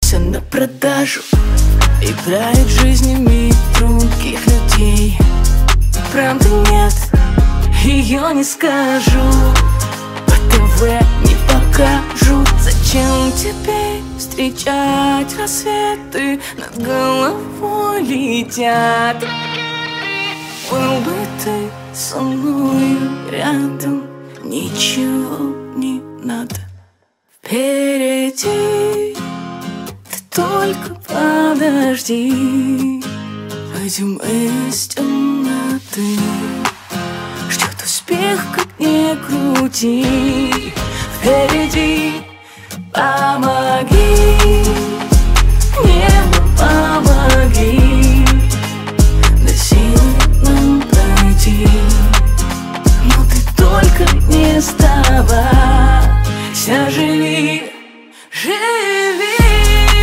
все на продажу и правит жизнями других людей. Правды нет, ее не скажу, по ТВ не покажут. Зачем тебе встречать рассветы, над головой летят? Был бы ты со мною рядом, ничего не надо впереди. Ты только подожди, пойдем из темноты. Ждет успех, как ни крути. Впереди помоги.